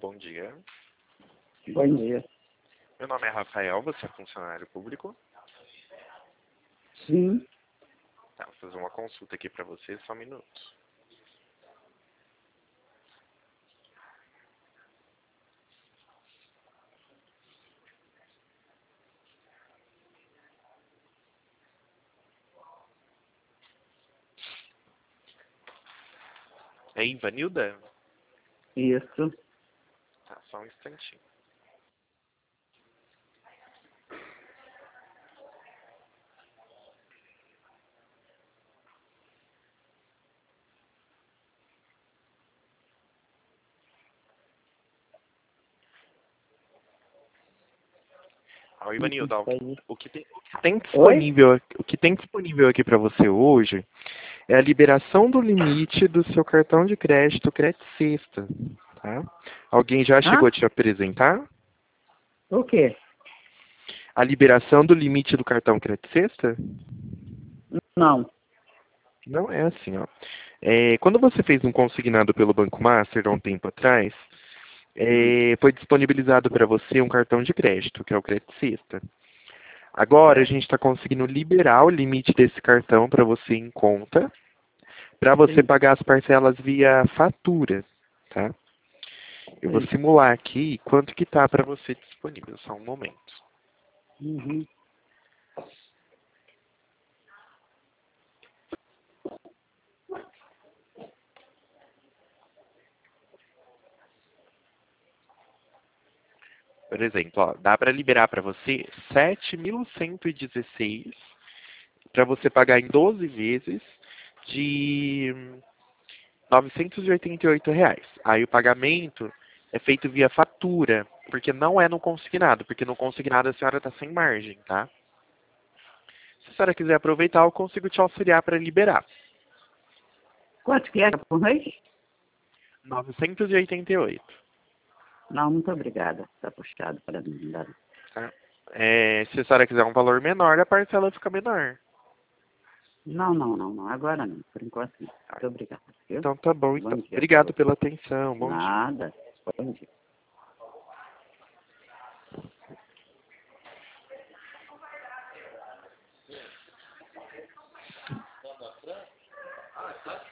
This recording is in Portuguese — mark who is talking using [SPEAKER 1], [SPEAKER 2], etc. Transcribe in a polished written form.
[SPEAKER 1] bom dia.
[SPEAKER 2] Bom dia.
[SPEAKER 1] Meu nome é Rafael, você é funcionário público?
[SPEAKER 2] Sim.
[SPEAKER 1] Tá, vou fazer uma consulta aqui pra você, só um minuto. É Ivanilda?
[SPEAKER 2] Isso.
[SPEAKER 1] Tá, só um instantinho. Ó, Ivanilda, o que tem disponível, o que tem disponível aqui pra você hoje é a liberação do limite do seu cartão de crédito Crédito Sexta, tá? Alguém já chegou a te apresentar?
[SPEAKER 2] O quê?
[SPEAKER 1] A liberação do limite do cartão Crédito Sexta?
[SPEAKER 2] Não.
[SPEAKER 1] Não é assim, ó. Quando você fez um consignado pelo Banco Master há um tempo atrás, foi disponibilizado para você um cartão de crédito, que é o Crédito Sexta. Agora a gente está conseguindo liberar o limite desse cartão para você em conta, para você pagar as parcelas via fatura, tá? Eu vou simular aqui quanto que tá para você disponível, só um momento.
[SPEAKER 2] Uhum.
[SPEAKER 1] Por exemplo, ó, dá para liberar para você 7.116 para você pagar em 12 vezes de R$ 988. Aí o pagamento é feito via fatura, porque não é no consignado, porque no consignado a senhora está sem margem, tá? Se a senhora quiser aproveitar, eu consigo te auxiliar para liberar.
[SPEAKER 2] Quanto que é por mês?
[SPEAKER 1] 988.
[SPEAKER 2] Não, muito obrigada. Está puxado para mim. Tá?
[SPEAKER 1] Se a senhora quiser um valor menor, a parcela fica menor.
[SPEAKER 2] Não. Agora não. Por enquanto não. Muito obrigada. Viu?
[SPEAKER 1] Então tá bom.
[SPEAKER 2] Bom
[SPEAKER 1] Então.
[SPEAKER 2] dia.
[SPEAKER 1] Obrigado pela atenção. Bom dia.
[SPEAKER 2] Nada. Bom dia.